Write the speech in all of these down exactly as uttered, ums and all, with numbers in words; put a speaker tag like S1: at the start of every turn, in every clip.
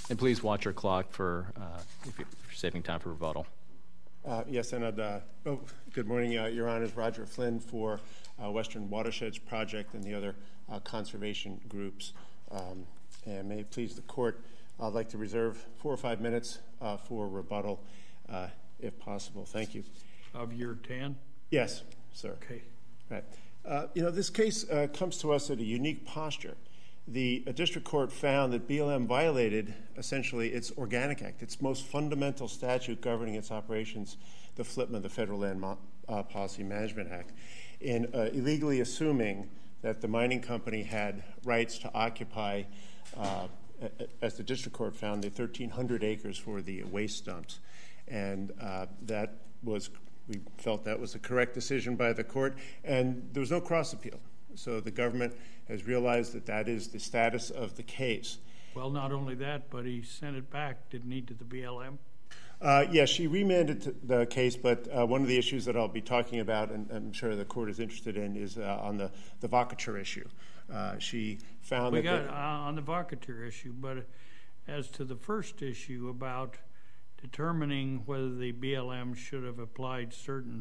S1: And please watch your clock for uh, if you're saving time for rebuttal.
S2: Uh, yes, and uh, oh, good morning, uh, Your Honors. Roger Flynn for uh, Western Watersheds Project and the other uh, conservation groups. Um, and may it please the Court, I'd like to reserve four or five minutes uh, for rebuttal, uh, if possible. Thank you.
S3: Of your ten?
S2: Yes, sir.
S3: Okay.
S2: Right. Uh, you know, this case uh, comes to us at a unique posture. The uh, district court found that B L M violated, essentially, its Organic Act, its most fundamental statute governing its operations, the F L I P M A, the Federal Land Mo- uh, Policy Management Act, in uh, illegally assuming that the mining company had rights to occupy, uh, as the district court found, the thirteen hundred acres for the waste dumps. And uh, that was, we felt that was the correct decision by the court, and there was no cross appeal. So the government has realized that that is the status of the case.
S3: Well, not only that, but he sent it back, didn't he, to the B L M?
S2: Uh, yes, yeah, she remanded the case, but uh, one of the issues that I'll be talking about, and I'm sure the court is interested in, is uh, on the, the vacatur issue. Uh, she found
S3: we
S2: that...
S3: We got
S2: the,
S3: uh, on the vacatur issue, but as to the first issue about determining whether the B L M should have applied certain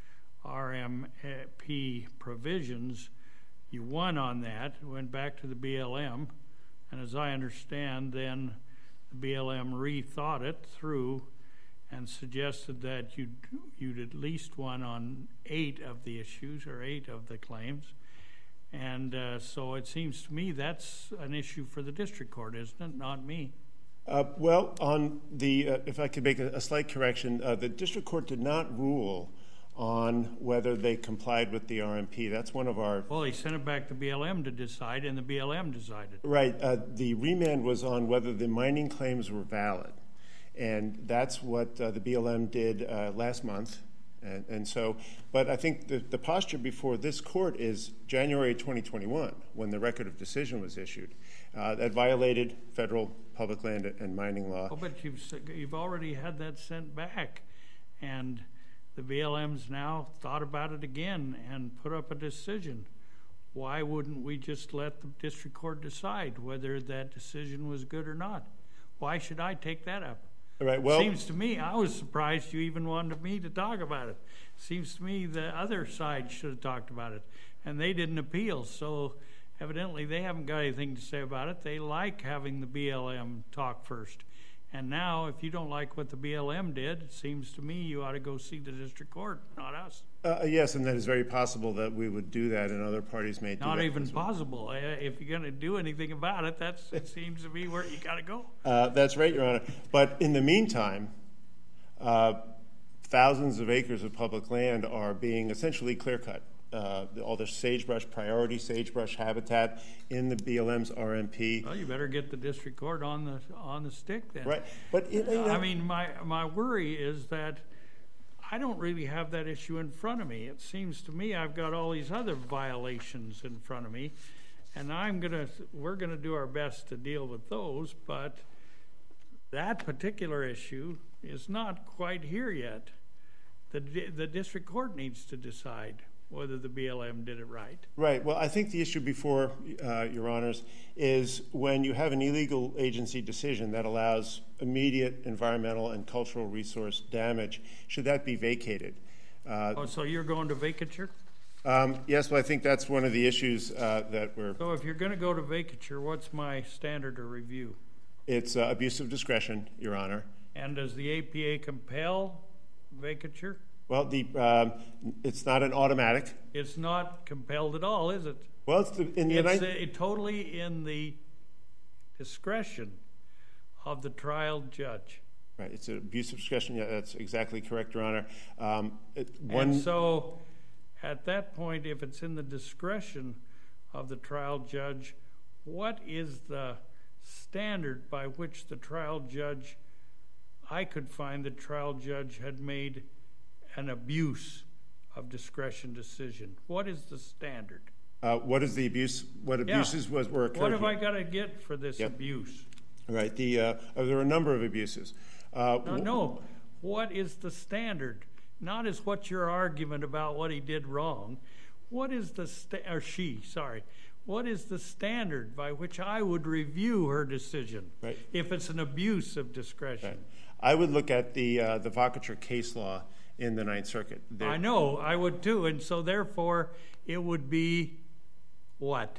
S3: R M P provisions, you won on that, went back to the B L M, and as I understand, then the B L M rethought it through and suggested that you'd, you'd at least won on eight of the issues or eight of the claims. And uh, so it seems to me that's an issue for the district court, isn't it? Not me.
S2: Uh, well, on the, uh, if I could make a, a slight correction, uh, the district court did not rule on whether they complied with the R M P. That's one of our...
S3: Well, he sent it back to B L M to decide, and the B L M decided.
S2: Right. Uh, the remand was on whether the mining claims were valid. And that's what uh, the B L M did uh, last month. And, and so, but I think the, the posture before this court is January twenty twenty-one, when the record of decision was issued. Uh, that violated federal public land and mining law.
S3: Oh, but you've, you've already had that sent back. And the B L M's now thought about it again and put up a decision. Why wouldn't we just let the district court decide whether that decision was good or not? Why should I take that up?
S2: All right, well,
S3: seems to me, I was surprised you even wanted me to talk about it. Seems to me the other side should have talked about it, and they didn't appeal. So evidently they haven't got anything to say about it. They like having the B L M talk first. And now, if you don't like what the B L M did, it seems to me you ought to go see the district court, not us.
S2: Uh, yes, and that is very possible that we would do that, and other parties may do that.
S3: Not even possible. Uh, if you're going to do anything about it, that's it seems to be where you got to go.
S2: Uh, that's right, Your Honor. But in the meantime, uh, thousands of acres of public land are being essentially clear-cut. Uh, all the sagebrush, priority sagebrush habitat in the B L M's R M P.
S3: Well, you better get the district court on the on the stick then.
S2: Right, but you know,
S3: I mean, my my worry is that I don't really have that issue in front of me. It seems to me I've got all these other violations in front of me, and I'm gonna we're gonna do our best to deal with those. But that particular issue is not quite here yet. The the district court needs to decide whether the B L M did it right.
S2: Right. Well, I think the issue before, uh, Your Honors, is when you have an illegal agency decision that allows immediate environmental and cultural resource damage, should that be vacated?
S3: Uh, oh, so you're going to vacature?
S2: Um, yes, well, I think that's one of the issues uh, that we're...
S3: So if you're going to go to vacature, what's my standard of review?
S2: It's uh, abuse of discretion, Your Honor.
S3: And does the A P A compel vacature?
S2: Well, the, um, it's not an automatic.
S3: It's not compelled at all, is it?
S2: Well, it's, the, in the
S3: it's
S2: United...
S3: uh, totally in the discretion of the trial judge.
S2: Right, it's an abuse of discretion. Yeah, that's exactly correct, Your Honor. Um, it, one...
S3: And so, at that point, if it's in the discretion of the trial judge, what is the standard by which the trial judge, I could find the trial judge had made an abuse of discretion decision? What is the standard?
S2: Uh, what is the abuse? What abuses yeah. was were occurred?
S3: What have I got to get for this
S2: yep.
S3: abuse?
S2: Right. The uh, uh, there are a number of abuses. Uh,
S3: no, no. What is the standard? Not as what's your argument about what he did wrong. What is the sta- or she? Sorry. what is the standard by which I would review her decision
S2: Right.
S3: if it's an abuse of discretion?
S2: Right. I would look at the uh, the vacatur case law in the Ninth Circuit. There,
S3: I know, I would too, and so therefore it would be what?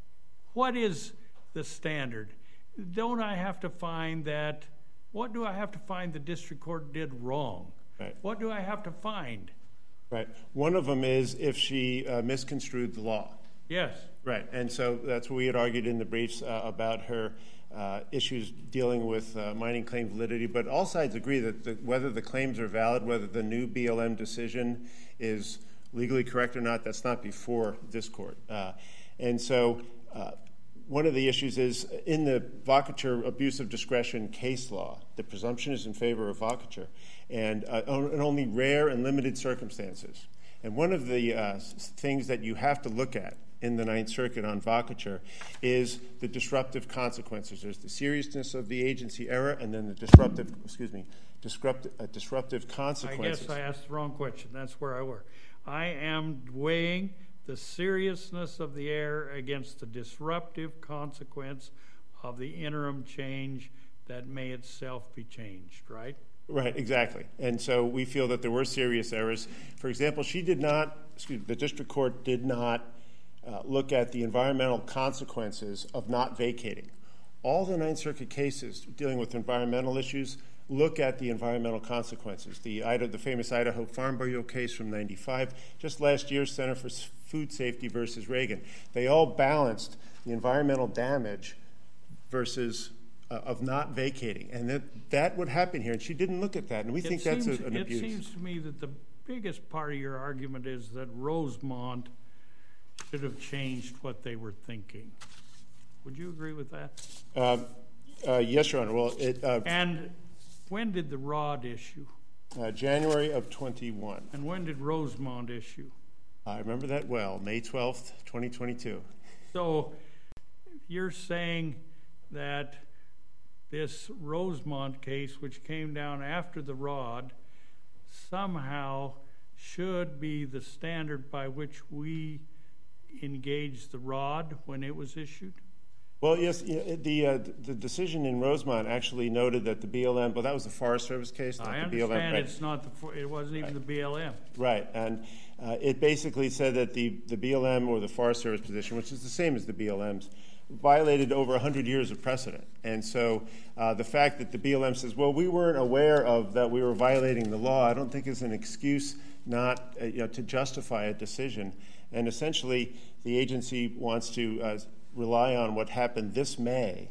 S3: What is the standard? Don't I have to find that, what do I have to find the district court did wrong?
S2: Right.
S3: What do I have to find?
S2: Right. One of them is if she uh, misconstrued the law.
S3: Yes.
S2: Right. And so that's what we had argued in the briefs uh, about her uh, issues dealing with uh, mining claim validity. But all sides agree that the, whether the claims are valid, whether the new B L M decision is legally correct or not, that's not before this court. Uh, and so uh, one of the issues is in the vacatur abuse of discretion case law, the presumption is in favor of vacatur, and uh, in only rare and limited circumstances. And one of the uh, things that you have to look at in the Ninth Circuit on vacatur is the disruptive consequences. There's the seriousness of the agency error, and then the disruptive, excuse me, disruptive, uh, disruptive consequences.
S3: I guess I asked the wrong question. That's where I were. I am weighing the seriousness of the error against the disruptive consequence of the interim change that may itself be changed, right?
S2: Right, exactly. And so we feel that there were serious errors. For example, she did not, excuse me, the district court did not uh, look at the environmental consequences of not vacating. All the Ninth Circuit cases dealing with environmental issues look at the environmental consequences. The, the famous Idaho Farm Bureau case from ninety-five, just last year's Center for Food Safety versus Reagan. They all balanced the environmental damage versus uh, of not vacating. And that, that would happen here. And she didn't look at that. And we
S3: It
S2: think
S3: seems,
S2: that's a, an
S3: it
S2: abuse.
S3: It seems to me that the biggest part of your argument is that Rosemont should have changed what they were thinking. Would you agree with that?
S2: Uh, uh, yes, Your Honor. Well, it, uh,
S3: And when did the Rod issue?
S2: uh, January of twenty-one.
S3: And when did Rosemont issue?
S2: I remember that well, May twelfth, twenty twenty-two.
S3: So you're saying that this Rosemont case, which came down after the Rod, somehow should be the standard by which we engaged the Rod when it was issued?
S2: Well, yes, the uh, the decision in Rosemont actually noted that the B L M, but that was the Forest Service case, not
S3: I
S2: the B L M.
S3: understand
S2: Right.
S3: it's not the, it wasn't even the B L M.
S2: Right, and uh, it basically said that the, the B L M or the Forest Service position, which is the same as the B L M's, violated over one hundred years of precedent. And so uh, the fact that the B L M says, well, we weren't aware of that we were violating the law, I don't think is an excuse not uh, you know, to justify a decision. And essentially, the agency wants to uh, rely on what happened this May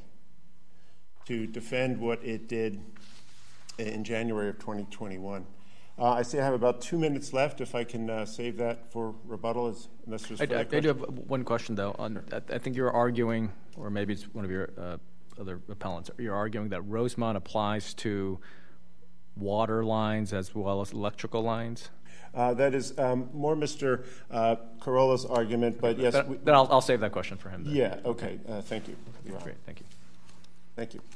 S2: to defend what it did in January of twenty twenty-one. Uh, I see I have about two minutes left. If I can uh, save that for rebuttal, as, unless there's
S1: I,
S2: further
S1: I, I
S2: questions.
S1: do have one question, though. On, I, I think you're arguing, or maybe it's one of your uh, other appellants, you're arguing that Rosemont applies to water lines as well as electrical lines?
S2: Uh, that is um, more Mister Uh, Corolla's argument, but yes.
S1: But,
S2: we,
S1: then I'll, I'll save that question for him. Then.
S2: Yeah, okay. Uh, thank you. Your Honor.
S1: Great, thank you.
S2: Thank you.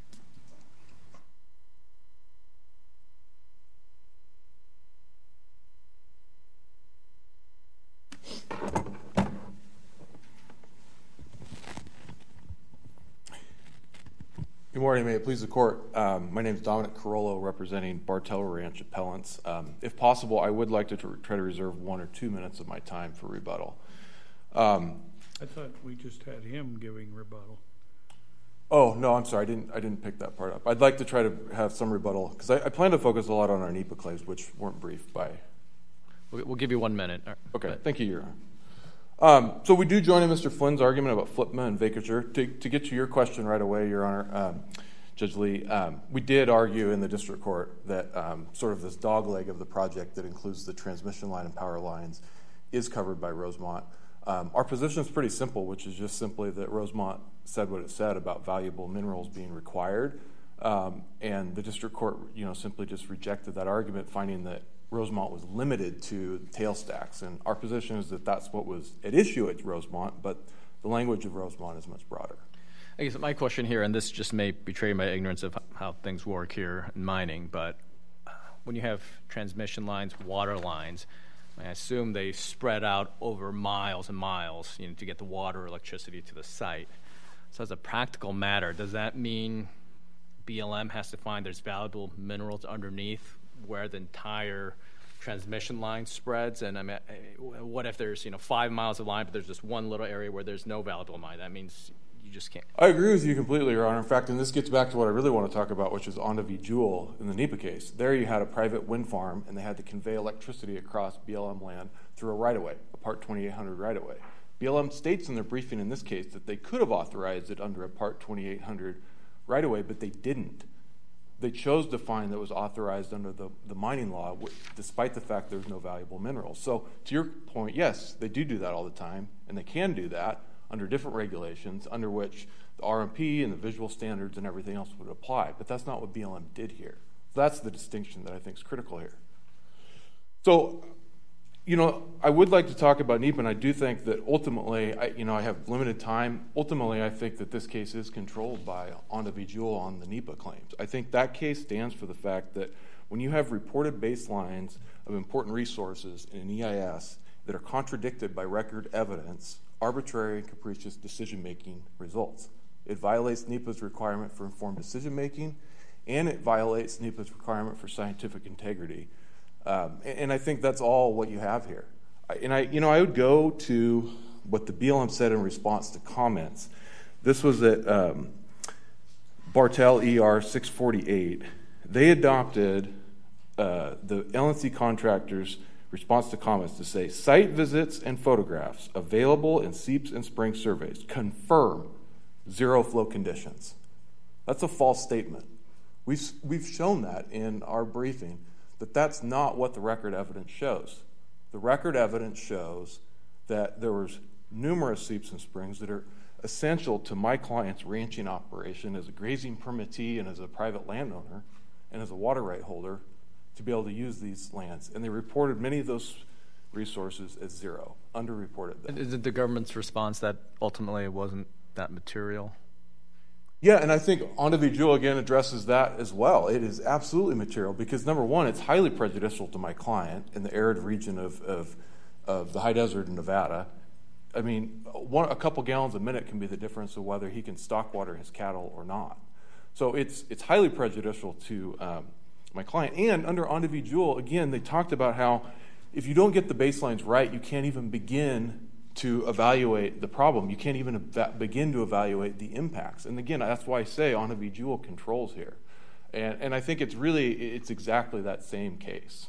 S4: Good morning. May it please the court. Um, my name is Dominic Carollo, representing Bartell Ranch appellants. Um, if possible, I would like to tr- try to reserve one or two minutes of my time for rebuttal. Um,
S3: I thought we just had him giving rebuttal.
S4: oh no, I'm sorry. I didn't. I didn't pick that part up. I'd like to try to have some rebuttal because I, I plan to focus a lot on our NEPA claims, which weren't briefed by.
S1: We'll, we'll give you one minute.
S4: Okay.
S1: But,
S4: Thank you, Your Honor. Um, so we do join in Mister Flynn's argument about FLIPMA and vacatur. To, to get to your question right away, Your Honor, um, Judge Lee, um, we did argue in the district court that um, sort of this dogleg of the project that includes the transmission line and power lines is covered by Rosemont. Um, our position is pretty simple, which is just simply that Rosemont said what it said about valuable minerals being required, um, and the district court, you know, simply just rejected that argument, finding that Rosemont was limited to tail stacks. And our position is that that's what was at issue at Rosemont, but the language of Rosemont is much broader.
S1: I guess my question here, and this just may betray my ignorance of how things work here in mining, but when you have transmission lines, water lines, I assume they spread out over miles and miles, you know, to get the water or electricity to the site. So as a practical matter, does that mean B L M has to find there's valuable minerals underneath where the entire transmission line spreads? And I mean, what if there's, you know, five miles of line, but there's just one little area where there's no valuable mine? That means you just can't.
S4: I agree with you completely, Your Honor. In fact, and this gets back to what I really want to talk about, which is Onda v. Jewell in the NEPA case. There you had a private wind farm, and they had to convey electricity across B L M land through a right-of-way, a Part twenty-eight hundred right-of-way. B L M states in their briefing in this case that they could have authorized it under a Part twenty-eight hundred right-of-way, but they didn't. They chose to find that it was authorized under the, the mining law, despite the fact there's no valuable minerals. So to your point, yes, they do do that all the time, and they can do that under different regulations, under which the R M P and the visual standards and everything else would apply. But that's not what B L M did here. So that's the distinction that I think is critical here. So, you know, I would like to talk about NEPA, and I do think that ultimately, I, you know, I have limited time. Ultimately, I think that this case is controlled by Onda v. Jewell on the NEPA claims. I think that case stands for the fact that when you have reported baselines of important resources in an E I S that are contradicted by record evidence, arbitrary and capricious decision-making results. It violates NEPA's requirement for informed decision-making, and it violates NEPA's requirement for scientific integrity. Um, and, and I think that's all what you have here. I, and I, you know, I would go to what the B L M said in response to comments. This was at um, Bartel E R six forty-eight. They adopted uh, the L N C contractors' response to comments to say, site visits and photographs available in seeps and spring surveys confirm zero flow conditions. That's a false statement. We've, we've shown that in our briefing, that that's not what the record evidence shows. The record evidence shows that there was numerous seeps and springs that are essential to my client's ranching operation as a grazing permittee and as a private landowner and as a water right holder to be able to use these lands. And they reported many of those resources as zero, underreported them.
S1: Is it the government's response that ultimately it wasn't that material?
S4: Yeah, and I think Onda v. Jewell again addresses that as well. It is absolutely material because, number one, it's highly prejudicial to my client in the arid region of, of, of the high desert in Nevada. I mean, one, a couple gallons a minute can be the difference of whether he can stock water his cattle or not. So it's it's highly prejudicial to um, my client. And under Onda v. Jewell, again, they talked about how if you don't get the baselines right, you can't even begin to evaluate the problem. You can't even eva- begin to evaluate the impacts. And again, that's why I say Onda v. Jewell controls here. And, and I think it's really, it's exactly that same case.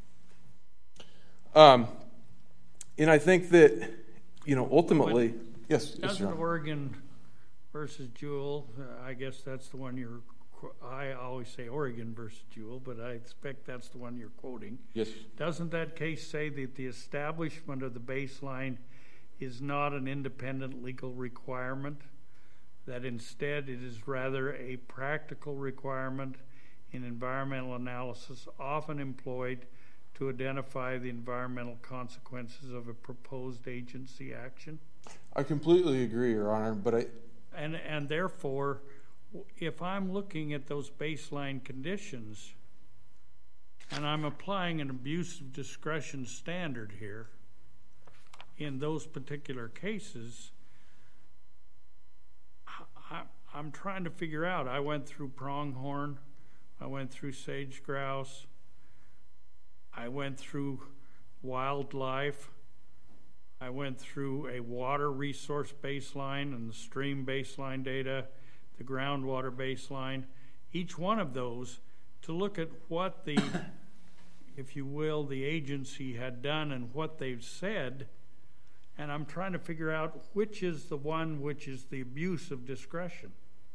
S4: Um, and I think that, you know, ultimately, but yes.
S3: Doesn't
S4: yes,
S3: Oregon versus Jewell, uh, I guess that's the one you're, I always say Oregon versus Jewell, but I expect that's the one you're quoting.
S4: Yes. Doesn't
S3: that case say that the establishment of the baseline is not an independent legal requirement, that instead it is rather a practical requirement in environmental analysis often employed to identify the environmental consequences of a proposed agency action?
S4: I completely agree, Your Honor, but I...
S3: And, and therefore, if I'm looking at those baseline conditions and I'm applying an abuse of discretion standard here, in those particular cases, I, I'm trying to figure out. I went through pronghorn, I went through sage grouse, I went through wildlife, I went through a water resource baseline and the stream baseline data, the groundwater baseline, each one of those to look at what the, if you will, the agency had done and what they've said. And I'm trying to figure out which is the one which is the abuse of discretion.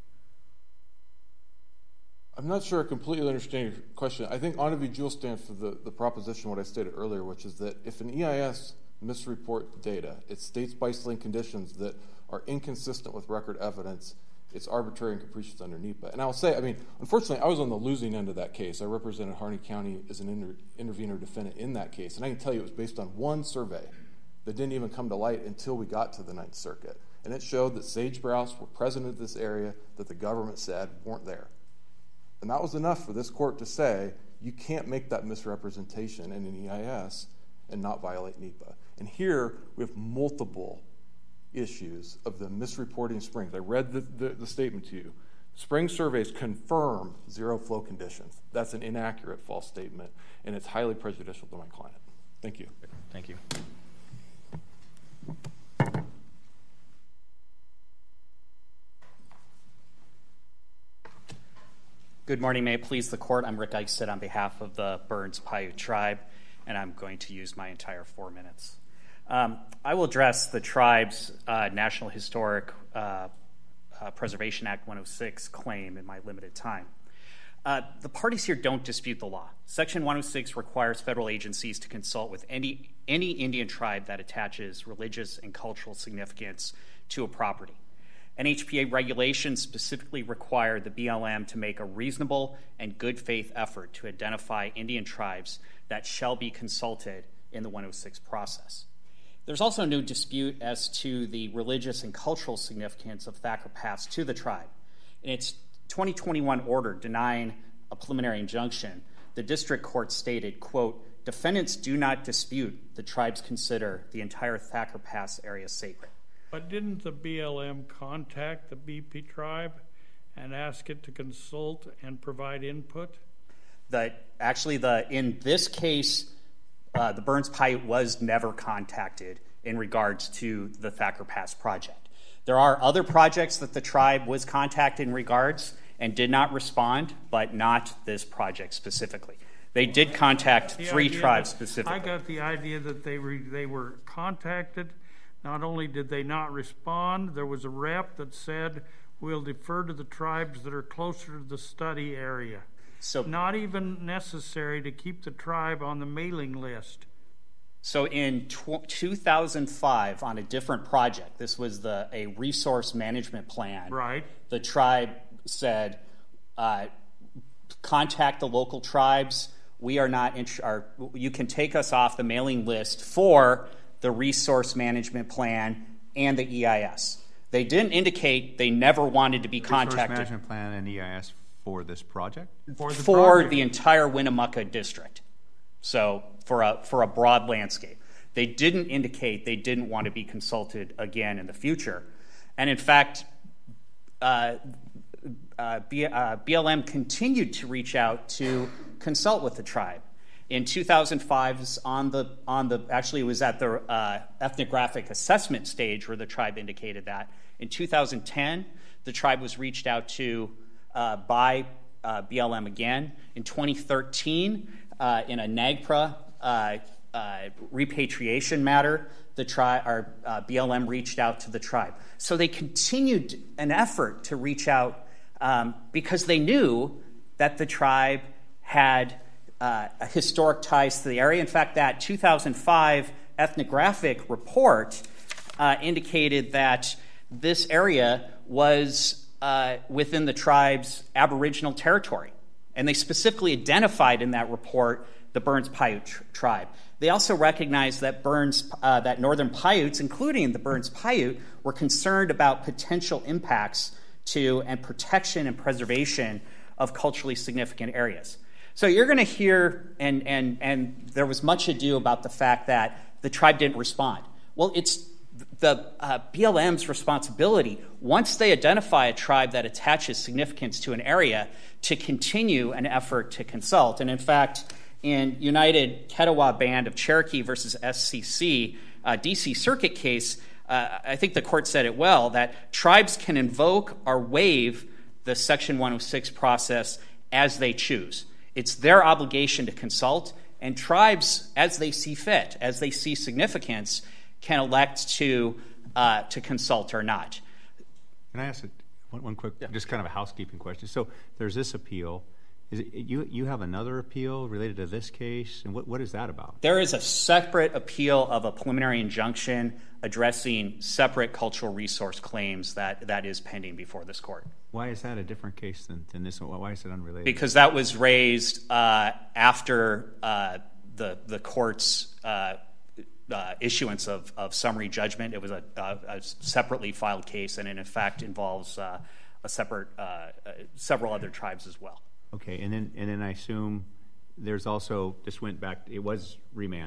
S4: I'm not sure I completely understand your question. I think Onda v. Jewell stands for the, the proposition, what I stated earlier, which is that if an E I S misreports data, it states baseline conditions that are inconsistent with record evidence, it's arbitrary and capricious under NEPA. And I'll say, I mean, unfortunately, I was on the losing end of that case. I represented Harney County as an inter- intervener defendant in that case. And I can tell you it was based on one survey that didn't even come to light until we got to the Ninth Circuit. And it showed that sage grouse were present in this area that the government said weren't there. And that was enough for this court to say, you can't make that misrepresentation in an E I S and not violate NEPA. And here we have multiple issues of the misreporting springs. I read the, the, the statement to you. Spring surveys confirm zero flow conditions. That's an inaccurate false statement, and it's highly prejudicial to my client. Thank you.
S1: Thank you.
S5: Good morning. May it please the court. I'm Rick Eichstadt on behalf of the Burns Paiute Tribe, and I'm going to use my entire four minutes. Um, I will address the tribe's uh, National Historic uh, uh, Preservation Act one oh six claim in my limited time. Uh, the parties here don't dispute the law. Section one oh six requires federal agencies to consult with any, any Indian tribe that attaches religious and cultural significance to a property. N H P A regulations specifically require the B L M to make a reasonable and good faith effort to identify Indian tribes that shall be consulted in the one oh six process. There's also no dispute as to the religious and cultural significance of Thacker Pass to the tribe. In its twenty twenty-one order denying a preliminary injunction, the district court stated, quote, defendants do not dispute the tribes consider the entire Thacker Pass area sacred.
S3: But didn't the B L M contact the B P tribe and ask it to consult and provide input?
S5: That actually, the in this case, uh, the Burns Paiute was never contacted in regards to the Thacker Pass project. There are other projects that the tribe was contacted in regards and did not respond, but not this project specifically. They did contact
S3: The
S5: three
S3: idea
S5: tribes
S3: that-
S5: specifically.
S3: I got the idea that they were, they were contacted. Not only did they not respond, there was a rep that said, we'll defer to the tribes that are closer to the study area.
S5: So,
S3: Not even necessary to keep the tribe on the mailing list.
S5: so in tw- two thousand five, on a different project, this was the a resource management plan.
S3: Right.
S5: The tribe said, uh, contact the local tribes. We are not, int- are, you can take us off the mailing list for the resource management plan and the E I S. They didn't indicate they never wanted to be contacted.
S6: Resource management plan and E I S for this project?
S3: For the
S5: for
S3: project.
S5: the entire Winnemucca district. So for a for a broad landscape. They didn't indicate they didn't want to be consulted again in the future. And in fact, uh, uh, B, uh, B L M continued to reach out to consult with the tribe. In two thousand five, on the on the actually it was at the uh, ethnographic assessment stage where the tribe indicated that. In two thousand ten, the tribe was reached out to uh, by uh, B L M again. In twenty thirteen, uh, in a NAGPRA uh, uh, repatriation matter, the tri- our, uh, B L M reached out to the tribe. So they continued an effort to reach out um, because they knew that the tribe had Uh, historic ties to the area. In fact, that two thousand five ethnographic report uh, indicated that this area was uh, within the tribe's Aboriginal territory. And they specifically identified in that report the Burns Paiute tr- tribe. They also recognized that Burns, uh, that Northern Paiutes, including the Burns Paiute, were concerned about potential impacts to and protection and preservation of culturally significant areas. So you're going to hear, and, and, and there was much ado about the fact that the tribe didn't respond. Well, it's the uh, B L M's responsibility, once they identify a tribe that attaches significance to an area, to continue an effort to consult. And in fact, in United Ketowah Band of Cherokee versus S C C, uh, D C Circuit case, uh, I think the court said it well, that tribes can invoke or waive the Section one oh six process as they choose. It's their obligation to consult, and tribes, as they see fit, as they see significance, can elect to uh, to consult or not.
S6: Can I ask a, one, one quick,
S5: Yeah.
S6: just kind of a housekeeping question? So there's this appeal. Is it, you you have another appeal related to this case, and what what is that about?
S5: There is a separate appeal of a preliminary injunction addressing separate cultural resource claims that, that is pending before this court.
S6: Why is that a different case than, than this one? Why is it unrelated?
S5: Because that was raised uh, after uh, the the court's uh, uh, issuance of, of summary judgment. It was a, a, a separately filed case, and it in fact involves uh, a separate uh, uh, several other tribes as well.
S6: Okay, and then and then I assume there's also, this went back, it was remanded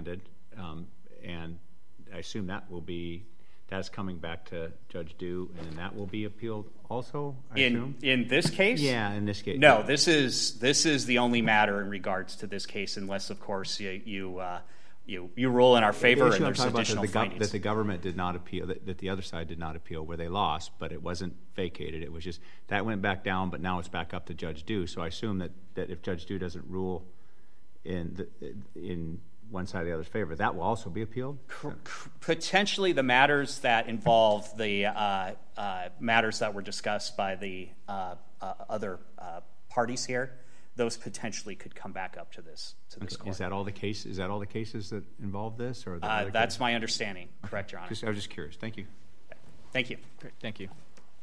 S6: um, and I assume that will be that's coming back to Judge Dew, and then that will be appealed also. I
S5: in
S6: assume?
S5: in this case,
S6: yeah, in this case,
S5: no. This is this is the only matter in regards to this case, unless of course you you uh, you, you rule in our favor
S6: the
S5: and
S6: I'm
S5: there's
S6: talking about
S5: additional
S6: that the, gov-
S5: findings.
S6: that the government did not appeal, that, that the other side did not appeal, where they lost, but it wasn't vacated. It was just that went back down, but now it's back up to Judge Dew. So I assume that, that if Judge Dew doesn't rule in the, in one side or the other's favor, that will also be appealed?
S5: Potentially the matters that involve the uh, uh, matters that were discussed by the uh, uh, other uh, parties here, those potentially could come back up to this to this
S6: Okay.
S5: court.
S6: Is that all the case? Is that all the cases that involve this, or are there
S5: Uh,
S6: other
S5: that's
S6: cases?
S5: my understanding. Correct, Your Honor.
S6: Just, I was just curious. Thank you.
S5: Thank you.
S1: Great, thank you.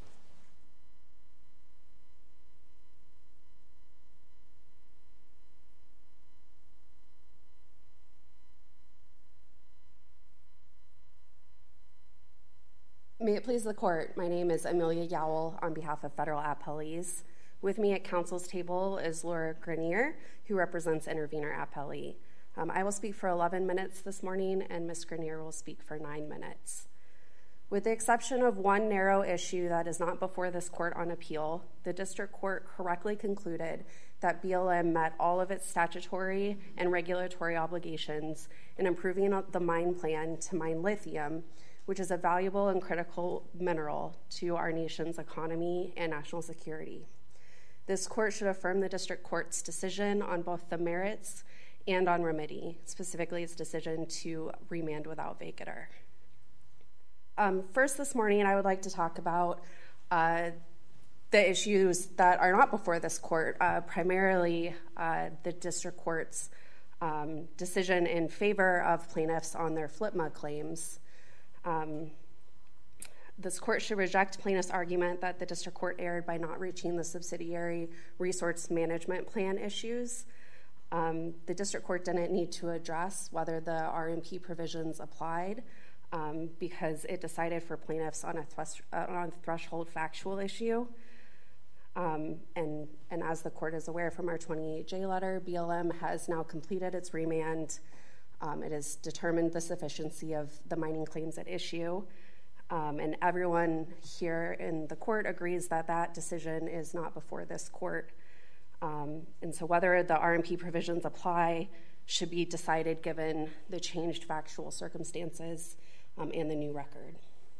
S7: May it please the court, my name is Amelia Yowell on behalf of federal appellees. With me at counsel's table is Laura Grenier, who represents intervener appellee. Um, I will speak for eleven minutes this morning, and Miz Grenier will speak for nine minutes. With the exception of one narrow issue that is not before this court on appeal, the district court correctly concluded that B L M met all of its statutory and regulatory obligations in improving the mine plan to mine lithium, which is a valuable and critical mineral to our nation's economy and national security. This court should affirm the district court's decision on both the merits and on remedy, specifically its decision to remand without vacatur. Um, first this morning, I would like to talk about uh, the issues that are not before this court, uh, primarily uh, the district court's um, decision in favor of plaintiffs on their FLIPMA claims. Um, this court should reject plaintiff's argument that the district court erred by not reaching the subsidiary resource management plan issues. Um, the district court didn't need to address whether the R M P provisions applied um, because it decided for plaintiffs on a, thrust, uh, on a threshold factual issue. Um, and, and as the court is aware from our twenty-eight J letter, B L M has now completed its remand. Um, it has determined the sufficiency of the mining claims at issue, um, and everyone here in the court agrees that that decision is not before this court. Um, and so whether the R M P provisions apply should be decided given the changed factual circumstances um, and the new record.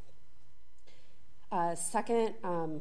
S7: Uh, second, um,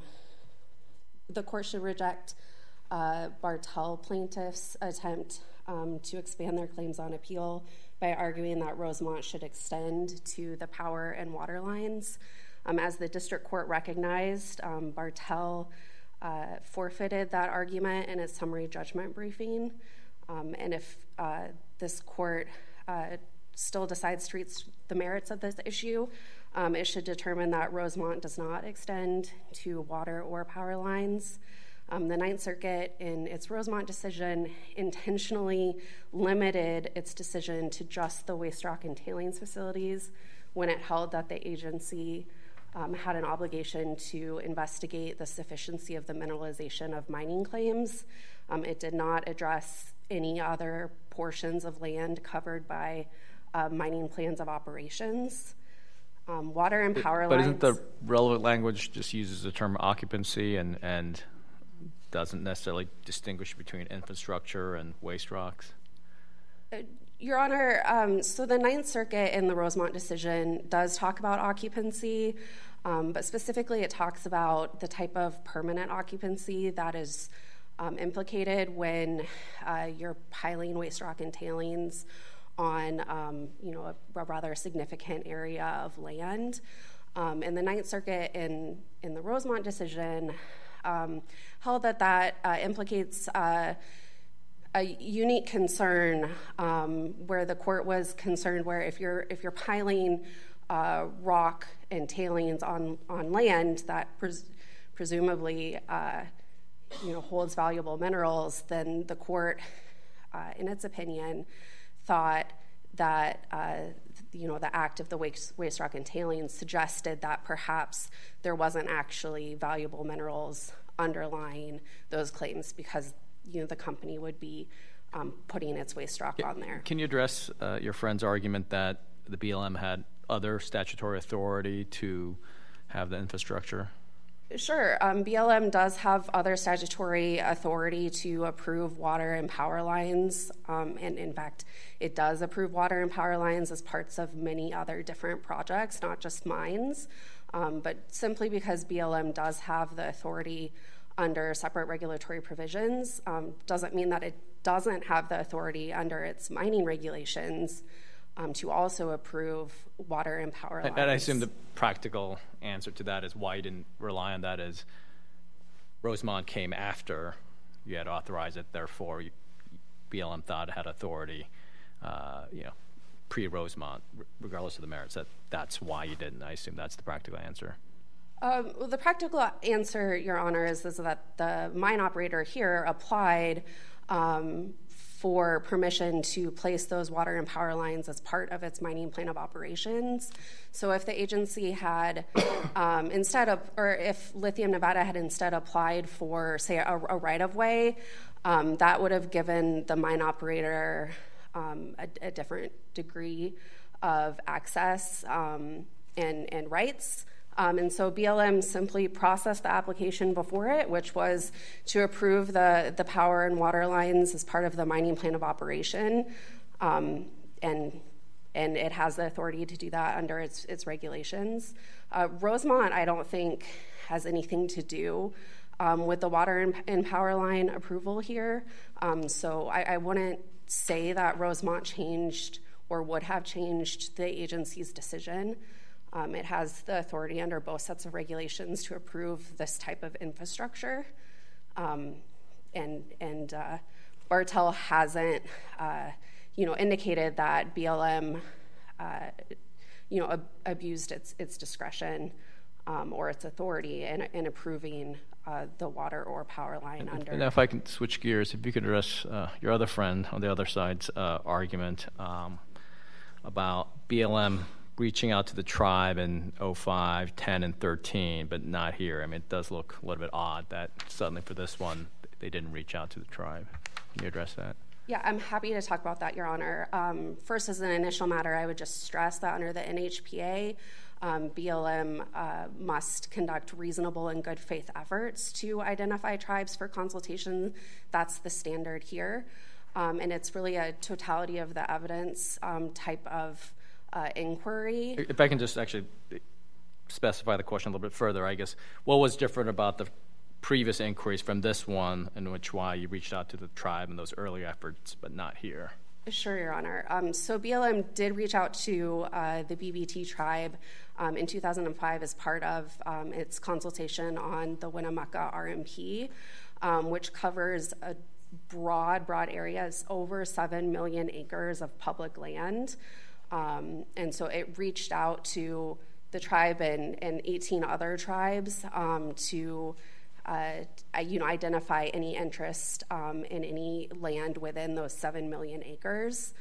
S7: the court should reject uh, Bartell plaintiffs' attempt um, to expand their claims on appeal by arguing that Rosemont should extend to the power and water lines. Um, as the district court recognized, um, Bartell uh, forfeited that argument in its summary judgment briefing. Um, and if uh, this court uh, still decides to reach the merits of this issue, um, it should determine that Rosemont does not extend to water or power lines. Um, the Ninth Circuit, in its Rosemont decision, intentionally limited its decision to just the waste rock and tailings facilities when it held that the agency um, had an obligation to investigate the sufficiency of the mineralization of mining claims. Um, it did not address any other portions of land covered by uh, mining plans of operations. Um, water and power
S1: but,
S7: lines...
S1: But isn't the relevant language just uses the term occupancy and, and doesn't necessarily distinguish between infrastructure and waste rocks?
S7: Uh, Your Honor, um, so the Ninth Circuit in the Rosemont decision does talk about occupancy, um, but specifically it talks about the type of permanent occupancy that is um, implicated when uh, you're piling waste rock and tailings on um, you know, a, a rather significant area of land. Um, and the Ninth Circuit in, in the Rosemont decision um, held that that uh, implicates uh, a unique concern um, where the court was concerned where if you're if you're piling uh, rock and tailings on, on land that pres- presumably uh, you know holds valuable minerals, then the court, uh, in its opinion, thought that uh, you know the act of the waste, waste rock and tailings suggested that perhaps there wasn't actually valuable minerals underlying those claims because you know the company would be um, putting its waste rock on there.
S1: Can you address uh, your friend's argument that the B L M had other statutory authority to have the infrastructure?
S7: Sure. Um, B L M does have other statutory authority to approve water and power lines. Um, and in fact, it does approve water and power lines as parts of many other different projects, not just mines. Um, but simply because B L M does have the authority under separate regulatory provisions um, doesn't mean that it doesn't have the authority under its mining regulations Um, to also approve water and power lines.
S1: And I assume the practical answer to that is why you didn't rely on that is Rosemont came after you had authorized it, therefore you, B L M thought it had authority, uh, you know, pre-Rosemont, regardless of the merits. That that's why you didn't. I assume that's the practical answer.
S7: Um, well, the practical answer, Your Honor, is, is that the mine operator here applied um, for permission to place those water and power lines as part of its mining plan of operations. So if the agency had um, instead of, or if Lithium Nevada had instead applied for, say, a, a right-of-way, um, that would have given the mine operator um, a, a different degree of access um, and, and rights. Um, and so B L M simply processed the application before it, which was to approve the, the power and water lines as part of the mining plan of operation. Um, and and it has the authority to do that under its, its regulations. Uh, Rosemont, I don't think, has anything to do um, with the water and, and power line approval here. Um, so I, I wouldn't say that Rosemont changed or would have changed the agency's decision. Um, it has the authority under both sets of regulations to approve this type of infrastructure. Um, and and uh, Bartell hasn't, uh, you know, indicated that B L M, uh, you know, ab- abused its its discretion um, or its authority in, in approving uh, the water or power line
S1: and,
S7: under.
S1: And now if I can switch gears, if you could address uh, your other friend on the other side's uh, argument um, about B L M reaching out to the tribe in oh five, ten, and thirteen, but not here. I mean, it does look a little bit odd that suddenly for this one, they didn't reach out to the tribe. Can you address that?
S7: Yeah, I'm happy to talk about that, Your Honor. Um, first, as an initial matter, I would just stress that under the N H P A, um, B L M uh, must conduct reasonable and good faith efforts to identify tribes for consultation. That's the standard here. Um, and it's really a totality of the evidence um, type of Uh, inquiry.
S1: If I can just actually specify the question a little bit further, I guess, what was different about the previous inquiries from this one in which why you reached out to the tribe in those earlier efforts, but not here?
S7: Sure, Your Honor. Um, so B L M did reach out to uh, the B B T tribe um, in two thousand five as part of um, its consultation on the Winnemucca R M P, um, which covers a broad, broad areas, over seven million acres of public land. Um, and so it reached out to the tribe and, and eighteen other tribes um, to, uh, you know, identify any interest um, in any land within those seven million acres.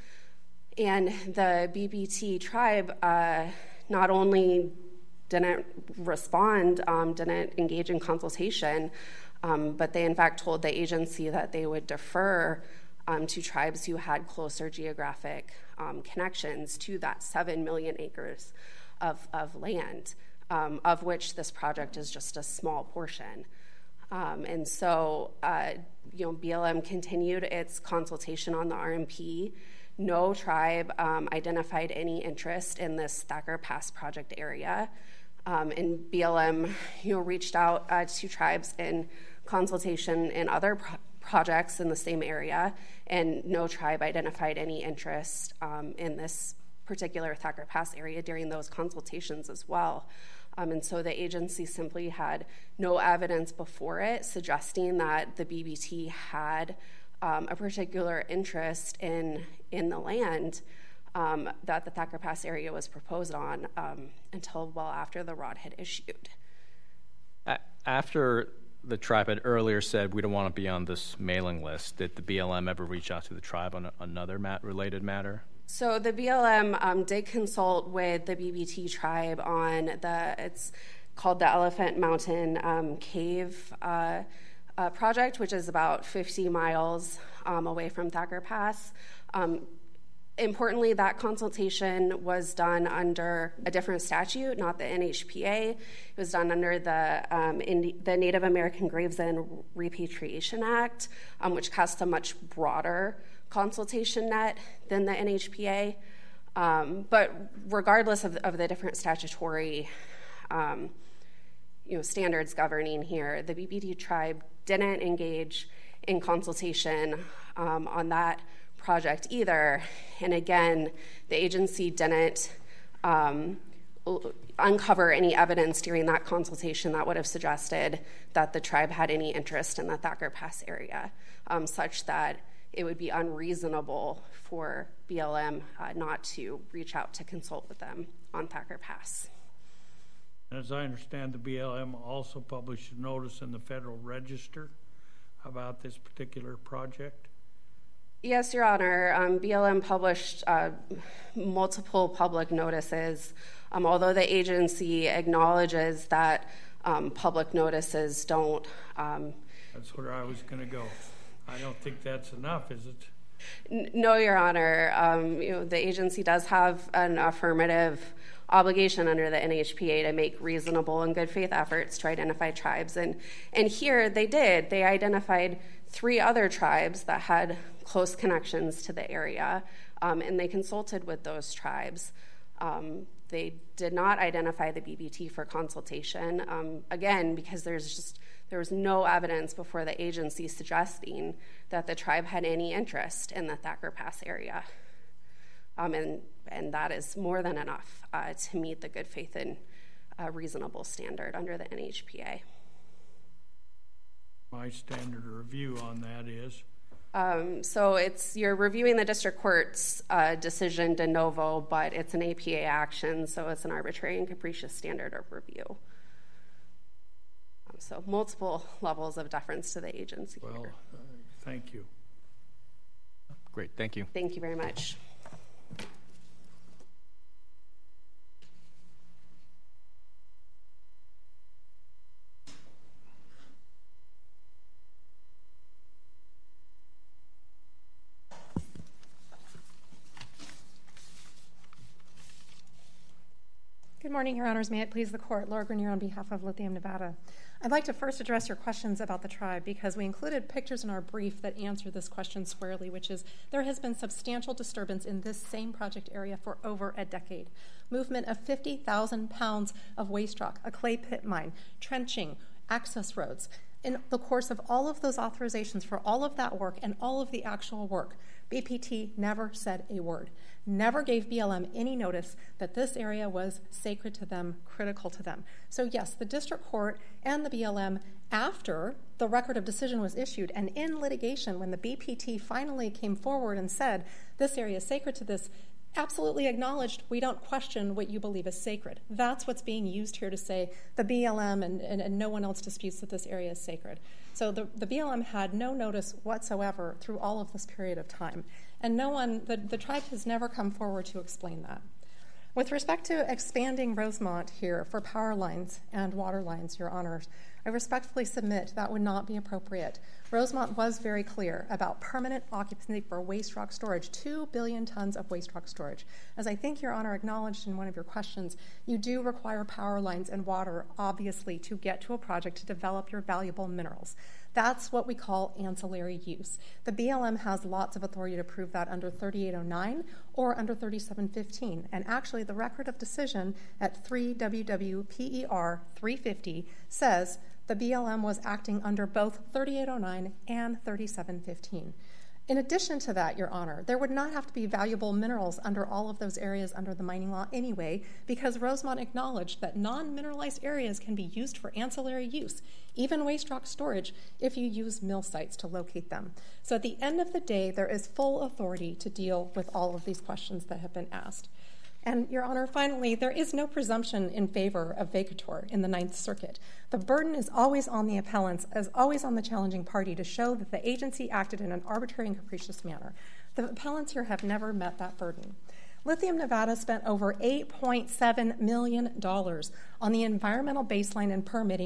S7: And the B B T tribe uh, not only didn't respond, um, didn't engage in consultation, um, but they in fact told the agency that they would defer Um, to tribes who had closer geographic um, connections to that seven million acres of, of land, um, of which this project is just a small portion. Um, and so, uh, you know, B L M continued its consultation on the R M P. No tribe um, identified any interest in this Thacker Pass project area. Um, and B L M, you know, reached out uh, to tribes in consultation in other pro- projects in the same area, and no tribe identified any interest um, in this particular Thacker Pass area during those consultations as well. Um, and so the agency simply had no evidence before it suggesting that the B B T had um, a particular interest in, in the land um, that the Thacker Pass area was proposed on um, until well after the R O D had issued.
S1: After the tribe had earlier said we don't want to be on this mailing list, did the B L M ever reach out to the tribe on a, another mat- related matter?
S7: So the B L M um, did consult with the B B T tribe on the, it's called the Elephant Mountain um, Cave uh, uh, project, which is about fifty miles um, away from Thacker Pass. Um, Importantly, that consultation was done under a different statute, not the N H P A. It was done under the, um, Indi- the Native American Graves and Repatriation Act, um, which casts a much broader consultation net than the N H P A. Um, but regardless of, of the different statutory um, you know, standards governing here, the B P T tribe didn't engage in consultation um, on that project either. And again, the agency didn't um, uncover any evidence during that consultation that would have suggested that the tribe had any interest in the Thacker Pass area, um, such that it would be unreasonable for B L M uh, not to reach out to consult with them on Thacker Pass.
S3: As I understand, the B L M also published a notice in the Federal Register about this particular project.
S7: Yes, Your Honor. Um, B L M published uh, multiple public notices, um, although the agency acknowledges that um, public notices don't... Um,
S3: that's where I was going to go. I don't think that's enough, is it?
S7: N- no, Your Honor. Um, you know, the agency does have an affirmative obligation under the N H P A to make reasonable and good faith efforts to identify tribes. And, and here they did. They identified three other tribes that had close connections to the area, um, and they consulted with those tribes. Um, they did not identify the B B T for consultation, um, again, because there's just there was no evidence before the agency suggesting that the tribe had any interest in the Thacker Pass area. Um, and, and that is more than enough uh, to meet the good faith and uh, reasonable standard under the N H P A.
S3: My standard of review on that is?
S7: Um, so it's you're reviewing the district court's uh, decision de novo, but it's an A P A action, so it's an arbitrary and capricious standard of review. Um, so multiple levels of deference to the agency.
S3: Well,
S7: here.
S3: Uh, thank you.
S1: Great, thank you.
S7: Thank you very much.
S8: Good morning, Your Honors. May it please the Court. Laura Grenier on behalf of Lithium Nevada. I'd like to first address your questions about the tribe because we included pictures in our brief that answer this question squarely, which is there has been substantial disturbance in this same project area for over a decade. Movement of fifty thousand pounds of waste rock, a clay pit mine, trenching, access roads. In the course of all of those authorizations for all of that work and all of the actual work, B P T never said a word, never gave B L M any notice that this area was sacred to them, critical to them. So yes, the district court and the B L M, after the record of decision was issued and in litigation, when the B P T finally came forward and said, this area is sacred to this, absolutely acknowledged, we don't question what you believe is sacred. That's what's being used here to say the B L M and, and, and no one else disputes that this area is sacred. So the, the B L M had no notice whatsoever through all of this period of time. And no one, the, the tribe has never come forward to explain that. With respect to expanding Rosemont here for power lines and water lines, Your Honors, I respectfully submit that would not be appropriate. Rosemont was very clear about permanent occupancy for waste rock storage, two billion tons of waste rock storage. As I think Your Honor acknowledged in one of your questions, you do require power lines and water, obviously, to get to a project to develop your valuable minerals. That's what we call ancillary use. The B L M has lots of authority to prove that under thirty-eight oh nine or under thirty-seven fifteen. And actually, the record of decision at three W W P E R three fifty says the B L M was acting under both thirty-eight oh nine and thirty-seven fifteen. In addition to that, Your Honor, there would not have to be valuable minerals under all of those areas under the mining law anyway, because Rosemont acknowledged that non-mineralized areas can be used for ancillary use, even waste rock storage, if you use mill sites to locate them. So at the end of the day, there is full authority to deal with all of these questions that have been asked. And, Your Honor, finally, there is no presumption in favor of vacatur in the Ninth Circuit. The burden is always on the appellants, as always on the challenging party, to show that the agency acted in an arbitrary and capricious manner. The appellants here have never met that burden. Lithium Nevada spent over eight point seven million dollars on the environmental baseline and permitting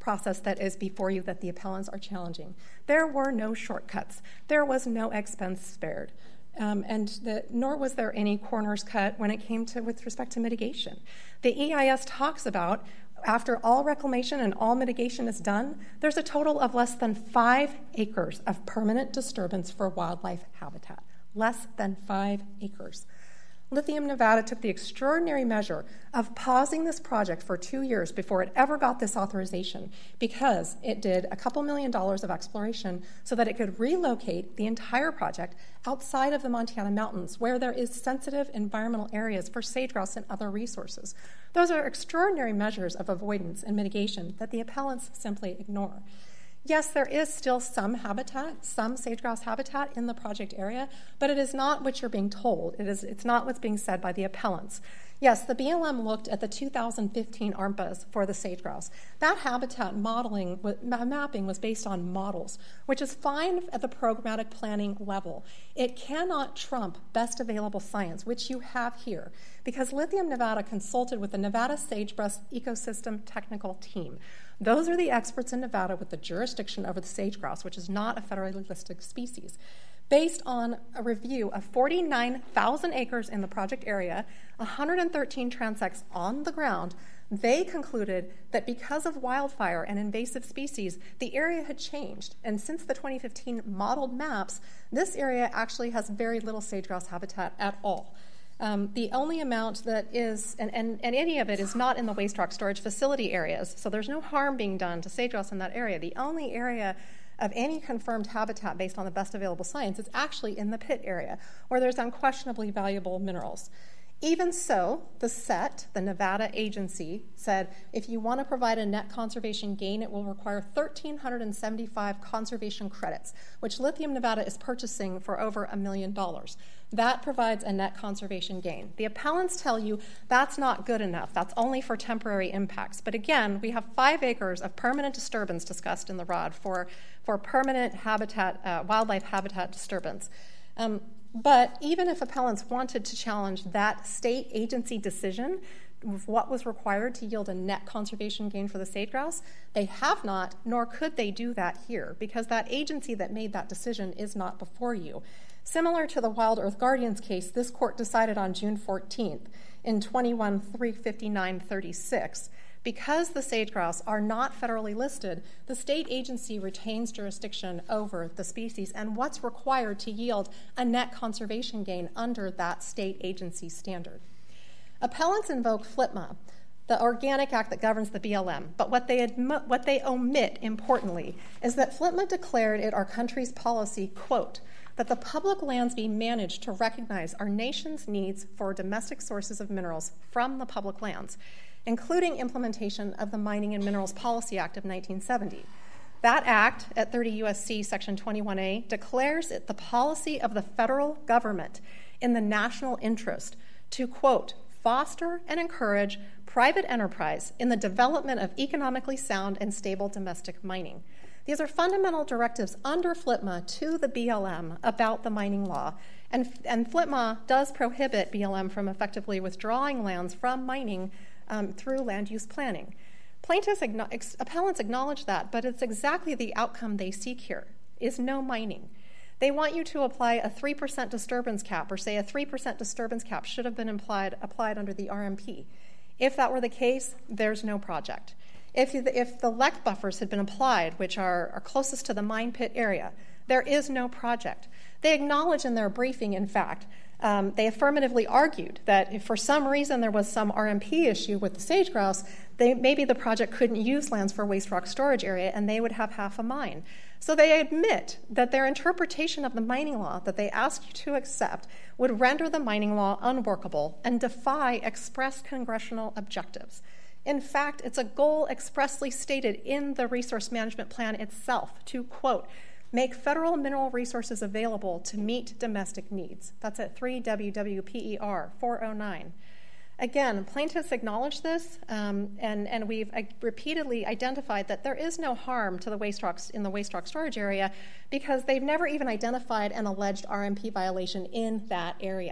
S8: process that is before you that the appellants are challenging. There were no shortcuts. There was no expense spared. Um, and the, nor was there any corners cut when it came to with respect to mitigation. The E I S talks about after all reclamation and all mitigation is done, there's a total of less than five acres of permanent disturbance for wildlife habitat. Less than five acres. Lithium Nevada took the extraordinary measure of pausing this project for two years before it ever got this authorization because it did a couple million dollars of exploration so that it could relocate the entire project outside of the Montana mountains where there is sensitive environmental areas for sage-grouse and other resources. Those are extraordinary measures of avoidance and mitigation that the appellants simply ignore. Yes, there is still some habitat, some sage-grouse habitat in the project area, but it is not what you're being told. It is, it's not what's being said by the appellants. Yes, the B L M looked at the two thousand fifteen A R M P As for the sage-grouse. That habitat modeling, mapping was based on models, which is fine at the programmatic planning level. It cannot trump best available science, which you have here, because Lithium Nevada consulted with the Nevada Sagebrush Ecosystem Technical Team. Those are the experts in Nevada with the jurisdiction over the sage-grouse, which is not a federally listed species. Based on a review of forty-nine thousand acres in the project area, one hundred thirteen transects on the ground, they concluded that because of wildfire and invasive species, the area had changed. And since the twenty fifteen modeled maps, this area actually has very little sage-grouse habitat at all. Um, the only amount that is, and, and, and any of it is not in the waste rock storage facility areas, so there's no harm being done to sage-grouse in that area. The only area of any confirmed habitat based on the best available science is actually in the pit area, where there's unquestionably valuable minerals. Even so, the S E T, the Nevada agency, said if you want to provide a net conservation gain, it will require one thousand three hundred seventy-five conservation credits, which Lithium Nevada is purchasing for over a million dollars. That provides a net conservation gain. The appellants tell you that's not good enough. That's only for temporary impacts. But again, we have five acres of permanent disturbance discussed in the R O D for, for permanent habitat, uh, wildlife habitat disturbance. Um, But even if appellants wanted to challenge that state agency decision of what was required to yield a net conservation gain for the sage-grouse, they have not, nor could they do that here, because that agency that made that decision is not before you. Similar to the Wild Earth Guardians case, this court decided on June fourteenth in twenty-one three fifty-nine thirty-six. Because the sage-grouse are not federally listed, the state agency retains jurisdiction over the species and what's required to yield a net conservation gain under that state agency standard. Appellants invoke FLTMA, the Organic Act that governs the B L M, but what they, admi- what they omit, importantly, is that FLTMA declared it our country's policy, quote, that the public lands be managed to recognize our nation's needs for domestic sources of minerals from the public lands, including implementation of the Mining and Minerals Policy Act of nineteen seventy. That act, at thirty U S C Section twenty-one A, declares it the policy of the federal government in the national interest to, quote, foster and encourage private enterprise in the development of economically sound and stable domestic mining. These are fundamental directives under FLTMA to the B L M about the mining law, and, and FLTMA does prohibit B L M from effectively withdrawing lands from mining Um, through land use planning. Plaintiffs, ex- appellants acknowledge that, but it's exactly the outcome they seek here, is no mining. They want you to apply a three percent disturbance cap, or say a three percent disturbance cap should have been implied, applied under the R M P. If that were the case, there's no project. If, you, if the L E C buffers had been applied, which are, are closest to the mine pit area, there is no project. They acknowledge in their briefing, in fact, Um, they affirmatively argued that if for some reason there was some R M P issue with the sage-grouse, they, maybe the project couldn't use lands for waste rock storage area and they would have half a mine. So they admit that their interpretation of the mining law that they asked you to accept would render the mining law unworkable and defy express congressional objectives. In fact, it's a goal expressly stated in the resource management plan itself to, quote, make federal mineral resources available to meet domestic needs. That's at three W W P E R four oh nine. Again, plaintiffs acknowledge this, um, and, and we've uh, repeatedly identified that there is no harm to the waste rocks in the waste rock storage area because they've never even identified an alleged R M P violation in that area.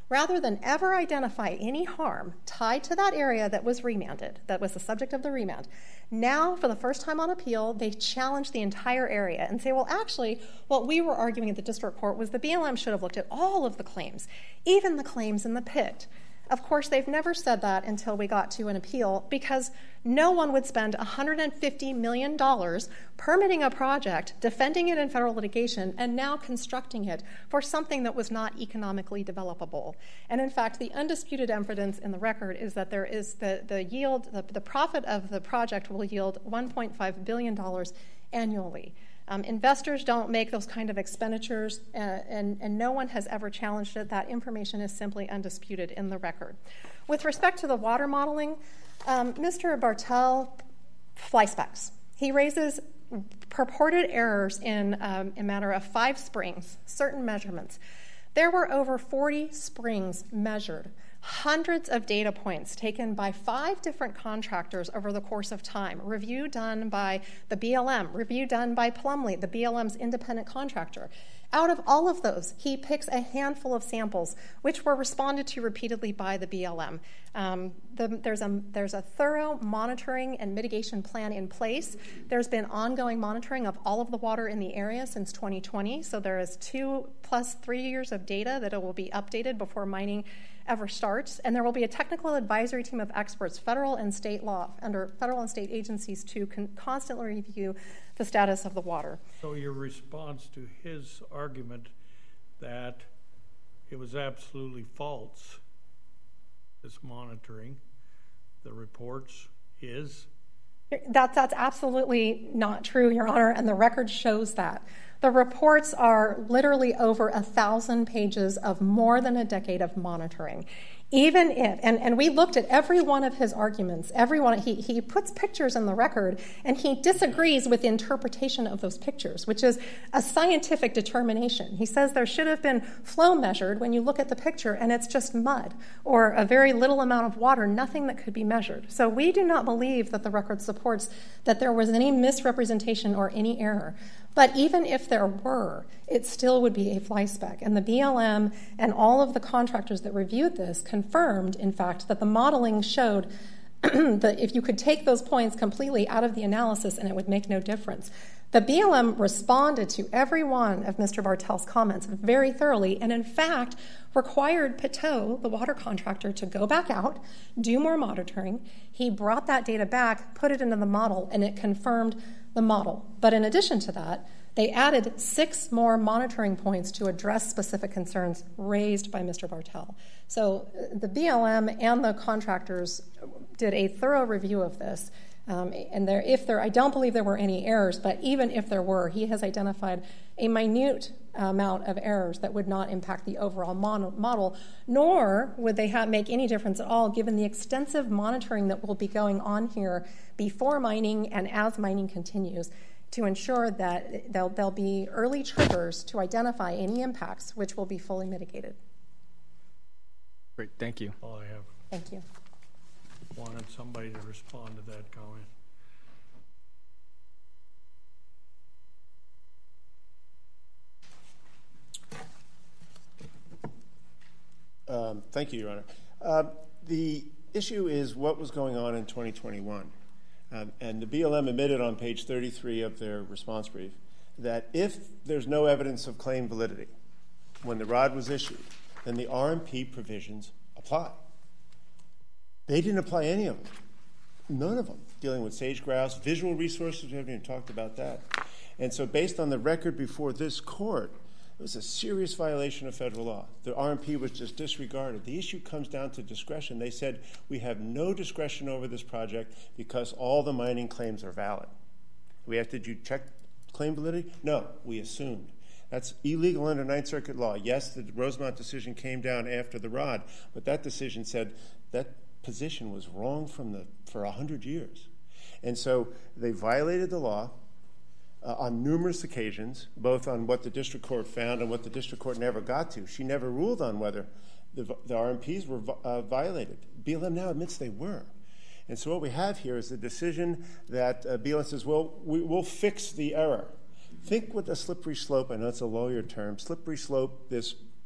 S8: rather than ever identify any harm tied to that area that was remanded, that was the subject of the remand, now, for the first time on appeal, they challenge the entire area and say, well, actually, what we were arguing at the district court was the B L M should have looked at all of the claims, even the claims in the pit. Of course, they've never said that until we got to an appeal, because no one would spend one hundred fifty million dollars permitting a project, defending it in federal litigation, and now constructing it for something that was not economically developable. And in fact, the undisputed evidence in the record is that there is the, the yield, the, the profit of the project will yield one point five billion dollars annually. Um, investors don't make those kind of expenditures, uh, and, and no one has ever challenged it. That information is simply undisputed in the record. With respect to the water modeling, um, Mister Bartel fly specs. He raises purported errors in um, a matter of five springs, certain measurements. There were over forty springs measured, hundreds of data points taken by five different contractors over the course of time, review done by the B L M, review done by Plumlee, the B L M's independent contractor. Out of all of those, he picks a handful of samples, which were responded to repeatedly by the B L M. Um, the, there's, a, there's a thorough monitoring and mitigation plan in place. There's been ongoing monitoring of all of the water in the area since twenty twenty, so there is two plus three years of data that it will be updated before mining ever starts, and there will be a technical advisory team of experts, federal and state law, under federal and state agencies to con- constantly review the status of the water.
S3: So your response to his argument that it was absolutely false, this monitoring, the reports, is?
S8: That, that's absolutely not true, Your Honor, and the record shows that. The reports are literally over a thousand pages of more than a decade of monitoring. Even if, and, and we looked at every one of his arguments, every one, he, he puts pictures in the record, and he disagrees with the interpretation of those pictures, which is a scientific determination. He says there should have been flow measured when you look at the picture, and it's just mud, or a very little amount of water, nothing that could be measured. So we do not believe that the record supports that there was any misrepresentation or any error. But even if there were, it still would be a fly spec. And the B L M and all of the contractors that reviewed this confirmed, in fact, that the modeling showed that if you could take those points completely out of the analysis and it would make no difference. The B L M responded to every one of Mister Bartel's comments very thoroughly, and in fact required Piteau, the water contractor, to go back out, do more monitoring. He brought that data back, put it into the model, and it confirmed the model. But in addition to that, they added six more monitoring points to address specific concerns raised by Mister Bartel. So the B L M and the contractors did a thorough review of this. Um, and there, if there, I don't believe there were any errors, but even if there were, he has identified a minute amount of errors that would not impact the overall mon- model, nor would they have, make any difference at all given the extensive monitoring that will be going on here before mining and as mining continues to ensure that there'll, there'll be early triggers to identify any impacts, which will be fully mitigated.
S1: Great, thank you.
S3: All I have.
S8: Thank you.
S3: Wanted somebody to respond to that comment.
S2: Um, thank you, Your Honor. Uh, the issue is what was going on in twenty twenty-one. Um, and the B L M admitted on page thirty-three of their response brief that if there's no evidence of claim validity when the R O D was issued, then the R M P provisions apply. They didn't apply any of them. None of them. Dealing with sage grouse, visual resources, we haven't even talked about that. And so based on the record before this court, it was a serious violation of federal law. The R M P was just disregarded. The issue comes down to discretion. They said, we have no discretion over this project because all the mining claims are valid. We asked, did you check claim validity? No, we assumed. That's illegal under Ninth Circuit law. Yes, the Rosemont decision came down after the R O D, but that decision said that position was wrong from the for a hundred years. And so they violated the law uh, on numerous occasions, both on what the district court found and what the district court never got to. She never ruled on whether the, the R M Ps were uh, violated. B L M now admits they were. And so what we have here is a decision that uh, B L M says, well, we, we'll fix the error. Think what a slippery slope, I know it's a lawyer term, slippery slope this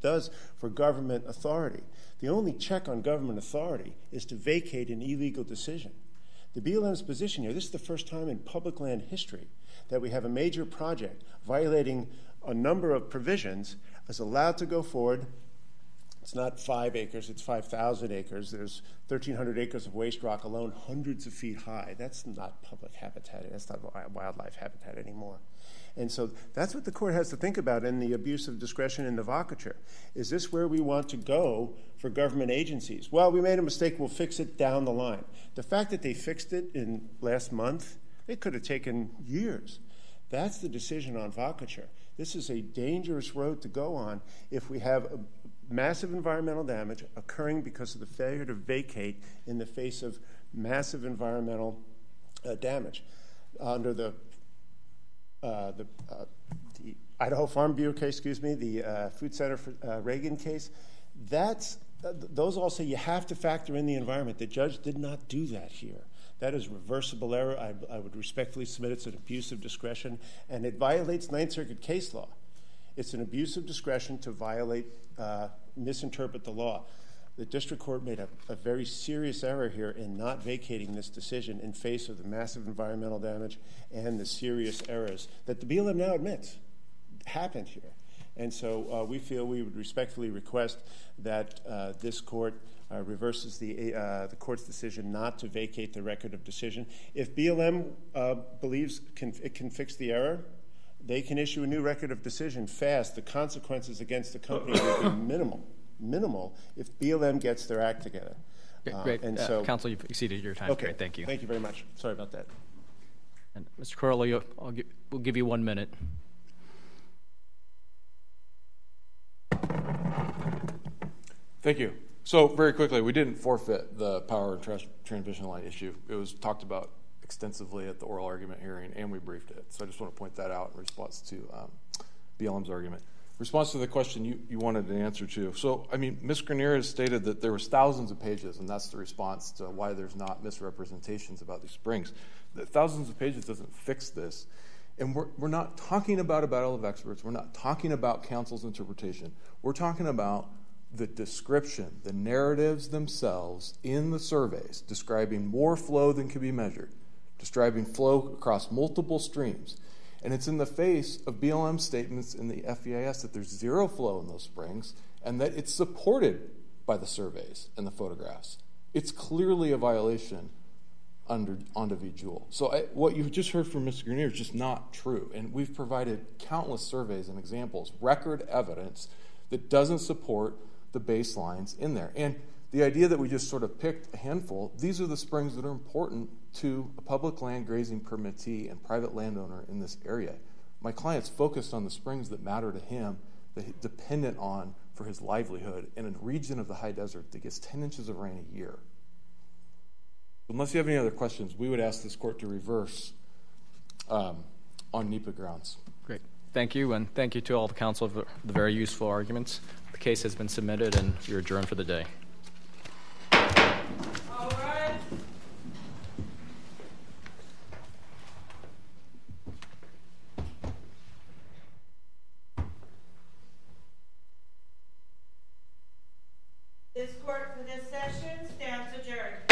S2: does for government authority. The only check on government authority is to vacate an illegal decision. The B L M's position here, this is the first time in public land history that we have a major project violating a number of provisions is allowed to go forward. It's not five acres, it's five thousand acres. There's thirteen hundred acres of waste rock alone, hundreds of feet high. That's not public habitat. That's not wildlife habitat anymore. And so that's what the court has to think about in the abuse of discretion in the vacatur. Is this where we want to go for government agencies? Well, we made a mistake. We'll fix it down the line. The fact that they fixed it in last month, it could have taken years. That's the decision on vacatur. This is a dangerous road to go on if we have a massive environmental damage occurring because of the failure to vacate in the face of massive environmental uh, damage. Under the uh, the, uh, the Idaho Farm Bureau case, excuse me, the uh, Food Center for uh, Reagan case, that's uh, those all say you have to factor in the environment. The judge did not do that here. That is reversible error. I, I would respectfully submit it's an abuse of discretion, and it violates Ninth Circuit case law. It's an abuse of discretion to violate, uh, misinterpret the law. The district court made a, a very serious error here in not vacating this decision in face of the massive environmental damage and the serious errors that the B L M now admits happened here. And so uh, we feel we would respectfully request that uh, this court uh, reverses the, uh, the court's decision not to vacate the record of decision. If B L M uh, believes can, it can fix the error, they can issue a new record of decision fast. The consequences against the company will be minimal, minimal if B L M gets their act together.
S1: Uh, Great. And uh, so, Counsel, you've exceeded your time.
S2: Okay.
S1: Great. Thank you.
S2: Thank you very much. Sorry about that.
S1: And Mister Corley, I'll give, we'll give you one minute.
S4: Thank you. So very quickly, we didn't forfeit the power and trans- transmission line issue. It was talked about extensively at the oral argument hearing, and we briefed it. So I just want to point that out in response to um, B L M's argument. In response to the question you, you wanted an answer to. So, I mean, Miz Grenier has stated that there was thousands of pages, and that's the response to why there's not misrepresentations about these springs. The thousands of pages doesn't fix this. And we're, we're not talking about a battle of experts. We're not talking about counsel's interpretation. We're talking about the description, the narratives themselves in the surveys describing more flow than can be measured, describing flow across multiple streams. And it's in the face of B L M statements in the F E I S that there's zero flow in those springs and that it's supported by the surveys and the photographs. It's clearly a violation under Onda v. Jewell. So I, what you've just heard from Mister Grenier is just not true. And we've provided countless surveys and examples, record evidence that doesn't support the baselines in there. And the idea that we just sort of picked a handful, these are the springs that are important to a public land grazing permittee and private landowner in this area. My client's focused on the springs that matter to him, that he's dependent on for his livelihood in a region of the high desert that gets ten inches of rain a year. Unless you have any other questions, we would ask this court to reverse um, on NEPA grounds.
S1: Great. Thank you, and thank you to all the counsel for the very useful arguments. The case has been submitted, and you're adjourned for the day.
S9: All right. This court for this session stands adjourned.